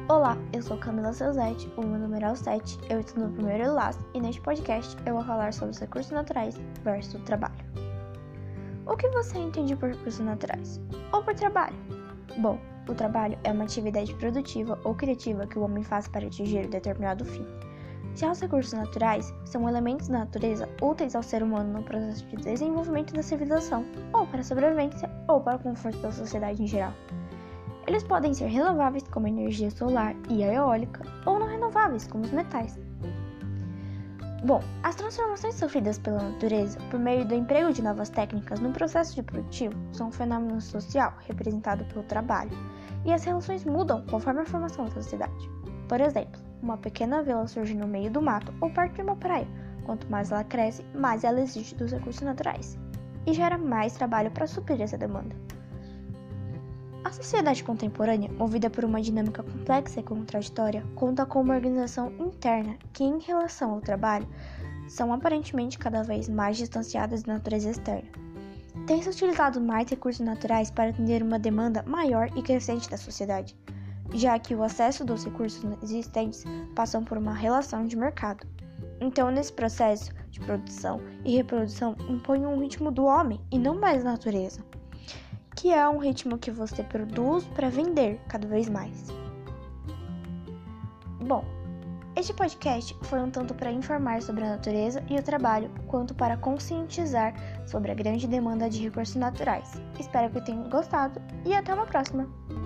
Olá, eu sou Camila Ceuzete, o meu numeral 7, eu estudo no primeiro ELAS e neste podcast eu vou falar sobre os recursos naturais versus o trabalho. O que você entende por recursos naturais? Ou por trabalho? Bom, o trabalho é uma atividade produtiva ou criativa que o homem faz para atingir um determinado fim. Já os recursos naturais são elementos da natureza úteis ao ser humano no processo de desenvolvimento da civilização, ou para a sobrevivência, ou para o conforto da sociedade em geral. Eles podem ser renováveis, como a energia solar e a eólica, ou não renováveis, como os metais. Bom, as transformações sofridas pela natureza por meio do emprego de novas técnicas no processo de produtivo são um fenômeno social representado pelo trabalho, e as relações mudam conforme a formação da sociedade. Por exemplo, uma pequena vila surge no meio do mato ou perto de uma praia. Quanto mais ela cresce, mais ela exige dos recursos naturais, e gera mais trabalho para suprir essa demanda. A sociedade contemporânea, movida por uma dinâmica complexa e contraditória, conta com uma organização interna que, em relação ao trabalho, são aparentemente cada vez mais distanciadas da natureza externa. Tem-se utilizado mais recursos naturais para atender uma demanda maior e crescente da sociedade, já que o acesso dos recursos existentes passam por uma relação de mercado. Então, nesse processo de produção e reprodução, impõe um ritmo do homem e não mais da natureza, que é um ritmo que você produz para vender cada vez mais. Bom, este podcast foi um tanto para informar sobre a natureza e o trabalho, quanto para conscientizar sobre a grande demanda de recursos naturais. Espero que tenham gostado e até uma próxima!